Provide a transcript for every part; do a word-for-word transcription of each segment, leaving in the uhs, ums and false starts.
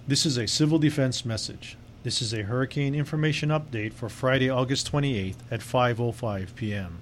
This is a civil defense message. This is a hurricane information update for Friday, August twenty-eighth at five oh five p.m.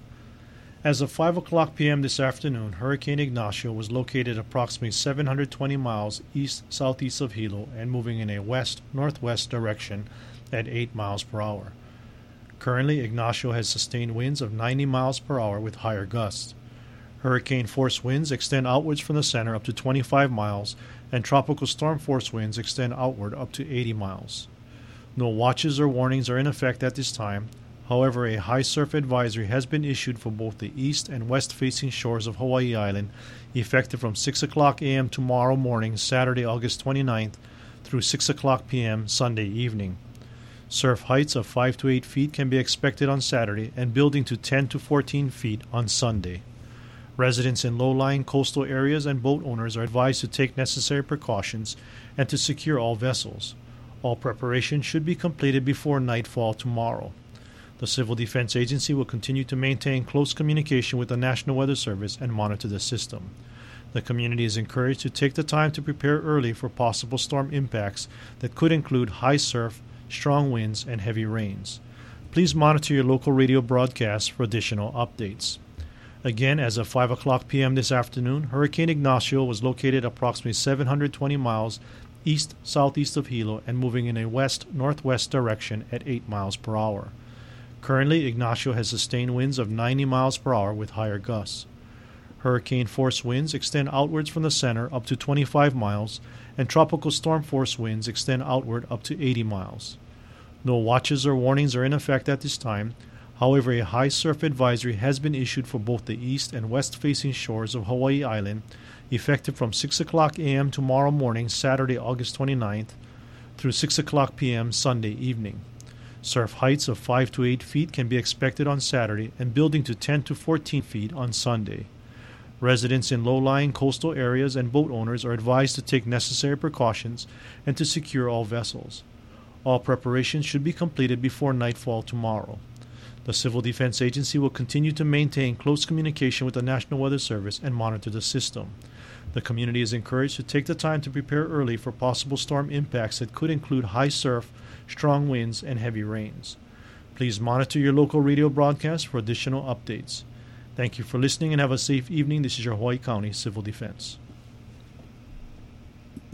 As of five o'clock p.m. this afternoon, Hurricane Ignacio was located approximately seven hundred twenty miles east-southeast of Hilo and moving in a west-northwest direction at eight miles per hour. Currently, Ignacio has sustained winds of ninety miles per hour with higher gusts. Hurricane force winds extend outwards from the center up to twenty-five miles, and tropical storm force winds extend outward up to eighty miles. No watches or warnings are in effect at this time. However, a high surf advisory has been issued for both the east and west-facing shores of Hawaii Island, effective from six o'clock a.m. tomorrow morning, Saturday, August twenty-ninth, through six o'clock p.m. Sunday evening. Surf heights of five to eight feet can be expected on Saturday and building to ten to fourteen feet on Sunday. Residents in low-lying coastal areas and boat owners are advised to take necessary precautions and to secure all vessels. All preparation should be completed before nightfall tomorrow. The Civil Defense Agency will continue to maintain close communication with the National Weather Service and monitor the system. The community is encouraged to take the time to prepare early for possible storm impacts that could include high surf, strong winds, and heavy rains. Please monitor your local radio broadcasts for additional updates. Again, as of five o'clock p.m. this afternoon, Hurricane Ignacio was located approximately seven hundred twenty miles east-southeast of Hilo and moving in a west-northwest direction at eight miles per hour. Currently, Ignacio has sustained winds of ninety miles per hour with higher gusts. Hurricane force winds extend outwards from the center up to twenty-five miles, and tropical storm force winds extend outward up to eighty miles. No watches or warnings are in effect at this time. However, a high surf advisory has been issued for both the east and west-facing shores of Hawaii Island, effective from six o'clock a.m. tomorrow morning, Saturday, August twenty-ninth, through six o'clock p.m. Sunday evening. Surf heights of five to eight feet can be expected on Saturday and building to ten to fourteen feet on Sunday. Residents in low-lying coastal areas and boat owners are advised to take necessary precautions and to secure all vessels. All preparations should be completed before nightfall tomorrow. The Civil Defense Agency will continue to maintain close communication with the National Weather Service and monitor the system. The community is encouraged to take the time to prepare early for possible storm impacts that could include high surf, strong winds, and heavy rains. Please monitor your local radio broadcast for additional updates. Thank you for listening and have a safe evening. This is your Hawaii County Civil Defense.